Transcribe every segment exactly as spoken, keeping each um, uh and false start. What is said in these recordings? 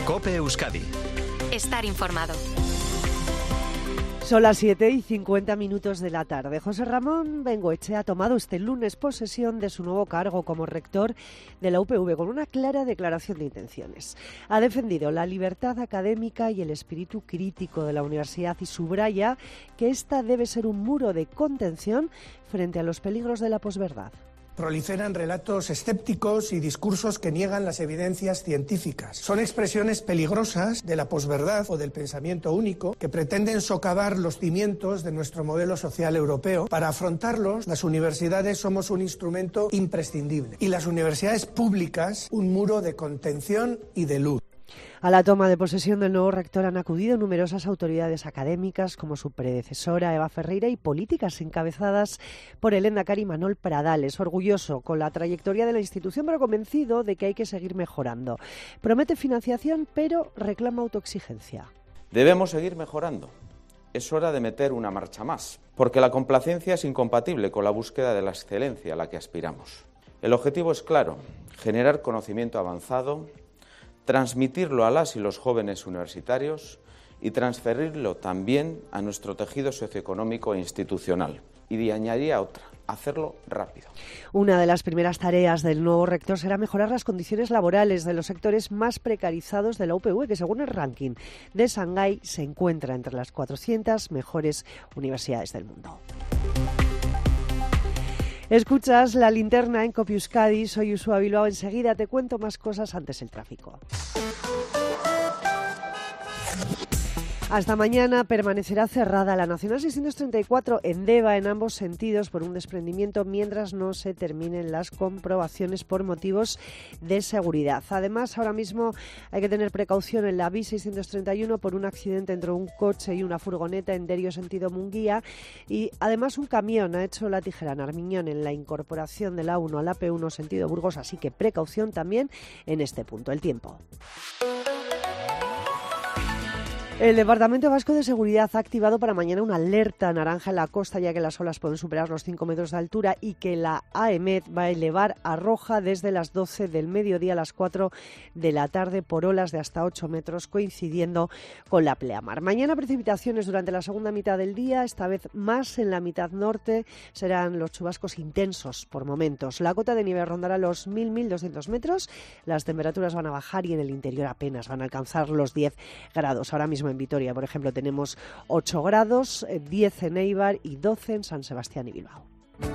COPE Euskadi. Estar informado. Son las siete y cincuenta minutos de la tarde. José Ramón Bengoechea ha tomado este lunes posesión de su nuevo cargo como rector de la U P V con una clara declaración de intenciones. Ha defendido la libertad académica y el espíritu crítico de la universidad y subraya que esta debe ser un muro de contención frente a los peligros de la posverdad. Proliferan relatos escépticos y discursos que niegan las evidencias científicas. Son expresiones peligrosas de la posverdad o del pensamiento único que pretenden socavar los cimientos de nuestro modelo social europeo. Para afrontarlos, las universidades somos un instrumento imprescindible y las universidades públicas un muro de contención y de luz. A la toma de posesión del nuevo rector han acudido numerosas autoridades académicas como su predecesora Eva Ferreira y políticas encabezadas por el lehendakari Manuel Pradales, orgulloso con la trayectoria de la institución pero convencido de que hay que seguir mejorando. Promete financiación pero reclama autoexigencia. Debemos seguir mejorando. Es hora de meter una marcha más, porque la complacencia es incompatible con la búsqueda de la excelencia a la que aspiramos. El objetivo es claro: generar conocimiento avanzado, transmitirlo a las y los jóvenes universitarios y transferirlo también a nuestro tejido socioeconómico e institucional. Y añadiría otra: hacerlo rápido. Una de las primeras tareas del nuevo rector será mejorar las condiciones laborales de los sectores más precarizados de la U P V, que según el ranking de Shanghái se encuentra entre las cuatrocientas mejores universidades del mundo. Escuchas La Linterna en COPE Euskadi, soy Uxue Bilbao. Enseguida te cuento más cosas, antes el tráfico. Hasta mañana permanecerá cerrada la Nacional seiscientos treinta y cuatro en Deva en ambos sentidos por un desprendimiento mientras no se terminen las comprobaciones por motivos de seguridad. Además, ahora mismo hay que tener precaución en la B I seiscientos treinta y uno por un accidente entre un coche y una furgoneta en Derio sentido Munguía, y además un camión ha hecho la tijera en Armiñón en la incorporación de la A uno a la P uno sentido Burgos, así que precaución también en este punto. El tiempo. El Departamento Vasco de Seguridad ha activado para mañana una alerta naranja en la costa, ya que las olas pueden superar los cinco metros de altura, y que la AEMET va a elevar a roja desde las doce del mediodía a las cuatro de la tarde por olas de hasta ocho metros, coincidiendo con la pleamar. Mañana precipitaciones durante la segunda mitad del día, esta vez más en la mitad norte. Serán los chubascos intensos por momentos. La cota de nieve rondará los mil a mil doscientos metros. Las temperaturas van a bajar y en el interior apenas van a alcanzar los diez grados. Ahora mismo en Vitoria, por ejemplo, tenemos ocho grados, diez en Eibar y doce en San Sebastián y Bilbao.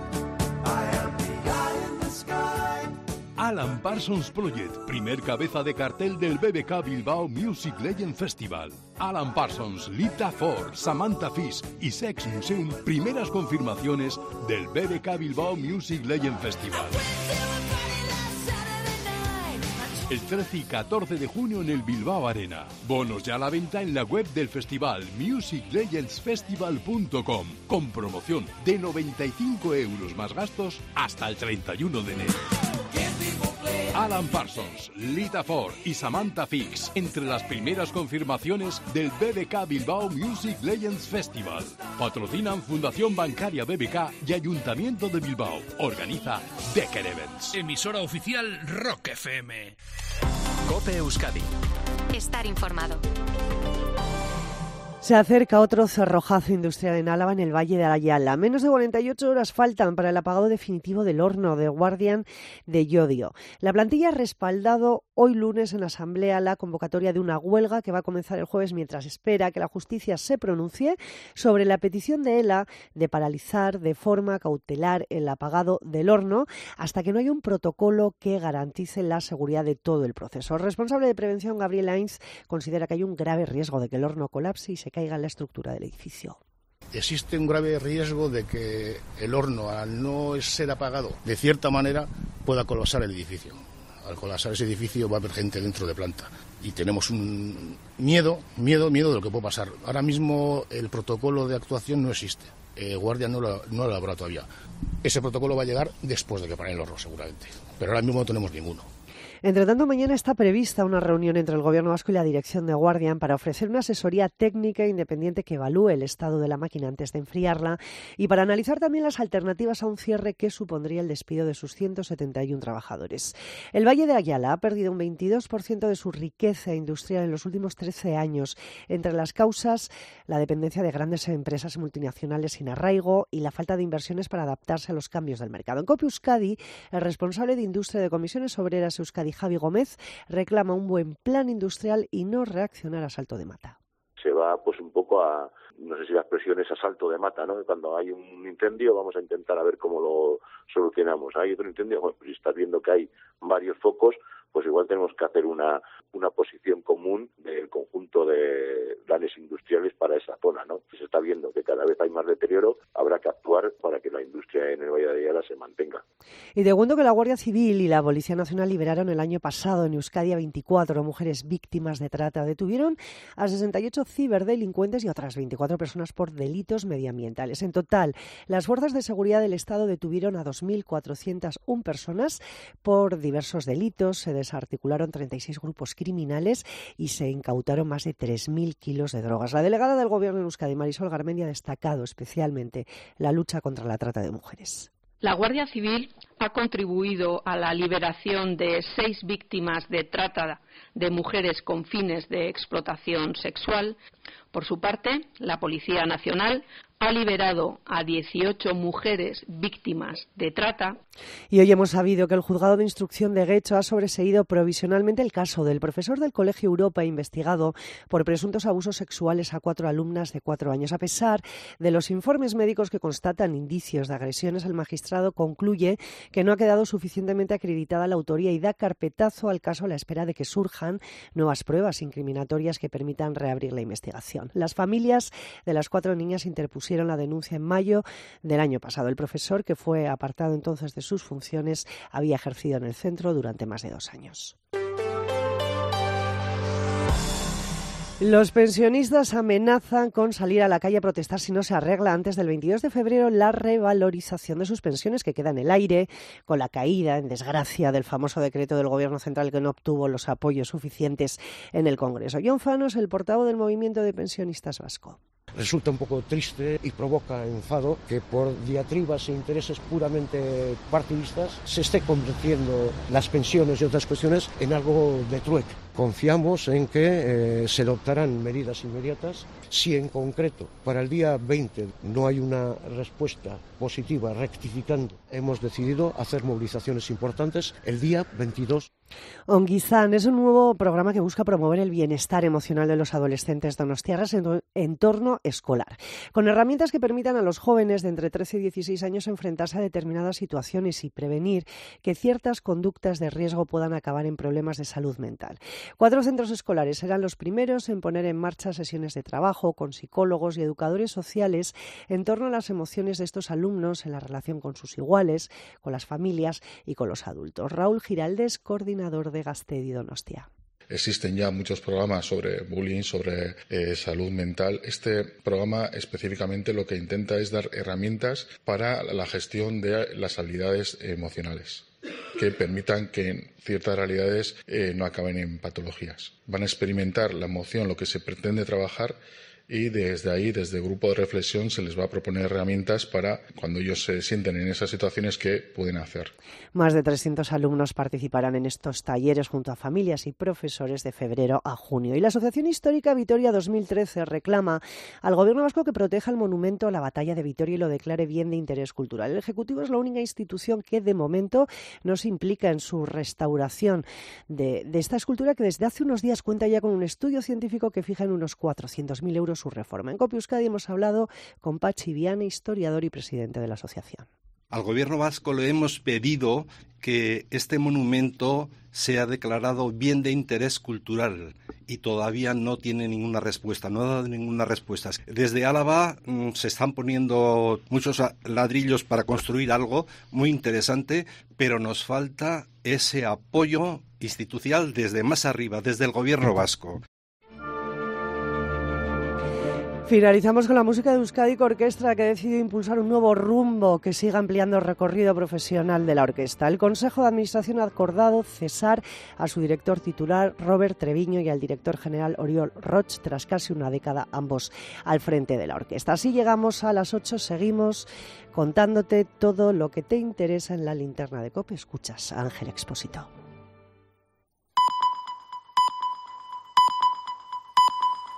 Alan Parsons Project, primer cabeza de cartel del B B K Bilbao Music Legend Festival. Alan Parsons, Lita Ford, Samantha Fish y Sex Museum, primeras confirmaciones del B B K Bilbao Music Legend Festival. El trece y catorce de junio en el Bilbao Arena. Bonos ya a la venta en la web del festival music legends festival punto com, con promoción de noventa y cinco euros más gastos hasta el treinta y uno de enero. Alan Parsons, Lita Ford y Samantha Fix, entre las primeras confirmaciones del B B K Bilbao Music Legends Festival. Patrocinan Fundación Bancaria B B K y Ayuntamiento de Bilbao. Organiza Decker Events. Emisora oficial Rock F M. COPE Euskadi. Estar informado. Se acerca otro cerrojazo industrial en Álava, en el Valle de Ayala. Menos de cuarenta y ocho horas faltan para el apagado definitivo del horno de Guardian de Llodio. La plantilla ha respaldado hoy lunes en asamblea la convocatoria de una huelga que va a comenzar el jueves mientras espera que la justicia se pronuncie sobre la petición de ELA de paralizar de forma cautelar el apagado del horno hasta que no haya un protocolo que garantice la seguridad de todo el proceso. El responsable de prevención, Gabriel Ainz, considera que hay un grave riesgo de que el horno colapse y se caiga en la estructura del edificio. Existe un grave riesgo de que el horno, al no ser apagado, de cierta manera pueda colapsar el edificio. Al colapsar ese edificio va a haber gente dentro de planta. Y tenemos un miedo, miedo, miedo de lo que puede pasar. Ahora mismo el protocolo de actuación no existe. Eh, Guardia no lo, no lo ha elaborado todavía. Ese protocolo va a llegar después de que paren el horno, seguramente. Pero ahora mismo no tenemos ninguno. Entre tanto, mañana está prevista una reunión entre el Gobierno vasco y la dirección de Guardian para ofrecer una asesoría técnica independiente que evalúe el estado de la máquina antes de enfriarla y para analizar también las alternativas a un cierre que supondría el despido de sus ciento setenta y uno trabajadores. El Valle de Ayala ha perdido un veintidós por ciento de su riqueza industrial en los últimos trece años. Entre las causas, la dependencia de grandes empresas multinacionales sin arraigo y la falta de inversiones para adaptarse a los cambios del mercado. En COPE Euskadi, el responsable de Industria de Comisiones Obreras Euskadi, Javi Gómez, reclama un buen plan industrial y no reaccionar a salto de mata. Se va pues un poco a, no sé si la expresión es a salto de mata, ¿no? Cuando hay un incendio vamos a intentar a ver cómo lo solucionamos. Hay otro incendio, bueno, pues si estás viendo que hay varios focos, pues igual tenemos que hacer una, una posición común del conjunto de planes industriales para esa zona, ¿no? Se está viendo que cada vez hay más deterioro, habrá que actuar para que la industria en el Valle de Ayala se mantenga. Y te cuento que la Guardia Civil y la Policía Nacional liberaron el año pasado en Euskadi a veinticuatro mujeres víctimas de trata. Detuvieron a sesenta y ocho ciberdelincuentes y otras veinticuatro personas por delitos medioambientales. En total, las fuerzas de seguridad del Estado detuvieron a dos mil cuatrocientas una personas por diversos delitos. Se desarticularon treinta y seis grupos criminales y se incautaron más de tres mil kilos de drogas. La delegada del Gobierno en Euskadi, Marisol Garmendia, ha destacado especialmente la lucha contra la trata de mujeres. La Guardia Civil ha contribuido a la liberación de seis víctimas de trata de mujeres con fines de explotación sexual. Por su parte, la Policía Nacional ha liberado a dieciocho mujeres víctimas de trata. Y hoy hemos sabido que el Juzgado de Instrucción de Guecho ha sobreseído provisionalmente el caso del profesor del Colegio Europa investigado por presuntos abusos sexuales a cuatro alumnas de cuatro años. A pesar de los informes médicos que constatan indicios de agresiones, el magistrado concluye que no ha quedado suficientemente acreditada la autoría y da carpetazo al caso a la espera de que surjan nuevas pruebas incriminatorias que permitan reabrir la investigación. Las familias de las cuatro niñas interpusieron la denuncia en mayo del año pasado. El profesor, que fue apartado entonces de sus funciones, había ejercido en el centro durante más de dos años. Los pensionistas amenazan con salir a la calle a protestar si no se arregla antes del veintidós de febrero la revalorización de sus pensiones, que queda en el aire con la caída, en desgracia, del famoso decreto del Gobierno central que no obtuvo los apoyos suficientes en el Congreso. John Fanos, el portavoz del Movimiento de Pensionistas Vasco. Resulta un poco triste y provoca enfado que por diatribas e intereses puramente partidistas se esté convirtiendo las pensiones y otras cuestiones en algo de trueque. Confiamos en que eh, se adoptarán medidas inmediatas. Si en concreto para el día veinte no hay una respuesta positiva rectificando, hemos decidido hacer movilizaciones importantes el día veintidós. Ongizan es un nuevo programa que busca promover el bienestar emocional de los adolescentes donostiarras en un entorno escolar, con herramientas que permitan a los jóvenes de entre trece y dieciséis años enfrentarse a determinadas situaciones y prevenir que ciertas conductas de riesgo puedan acabar en problemas de salud mental. Cuatro centros escolares serán los primeros en poner en marcha sesiones de trabajo con psicólogos y educadores sociales en torno a las emociones de estos alumnos en la relación con sus iguales, con las familias y con los adultos. Raúl Giraldes, coordinador de Gaztedi Donostia. Existen ya muchos programas sobre bullying, sobre eh, salud mental. Este programa específicamente lo que intenta es dar herramientas para la gestión de las habilidades emocionales, que permitan que ciertas realidades eh, no acaben en patologías. Van a experimentar la emoción, lo que se pretende trabajar, y desde ahí, desde el grupo de reflexión, se les va a proponer herramientas para cuando ellos se sienten en esas situaciones que pueden hacer. Más de trescientos alumnos participarán en estos talleres junto a familias y profesores de febrero a junio. Y la Asociación Histórica Vitoria dos mil trece reclama al Gobierno vasco que proteja el monumento a la batalla de Vitoria y lo declare bien de interés cultural. El Ejecutivo es la única institución que de momento no se implica en su restauración de, de esta escultura, que desde hace unos días cuenta ya con un estudio científico que fija en unos cuatrocientos mil euros su reforma. En COPE Euskadi hemos hablado con Pachi Viana, historiador y presidente de la asociación. Al Gobierno vasco le hemos pedido que este monumento sea declarado bien de interés cultural y todavía no tiene ninguna respuesta, no ha dado ninguna respuesta. Desde Álava mmm, se están poniendo muchos ladrillos para construir algo muy interesante, pero nos falta ese apoyo institucional desde más arriba, desde el Gobierno vasco. Finalizamos con la música de Euskadi Orquestra, que ha decidido impulsar un nuevo rumbo que siga ampliando el recorrido profesional de la orquesta. El Consejo de Administración ha acordado cesar a su director titular, Robert Treviño, y al director general, Oriol Roig, tras casi una década ambos al frente de la orquesta. Así llegamos a las ocho, seguimos contándote todo lo que te interesa en la linterna de COPE. Escuchas a Ángel Expósito.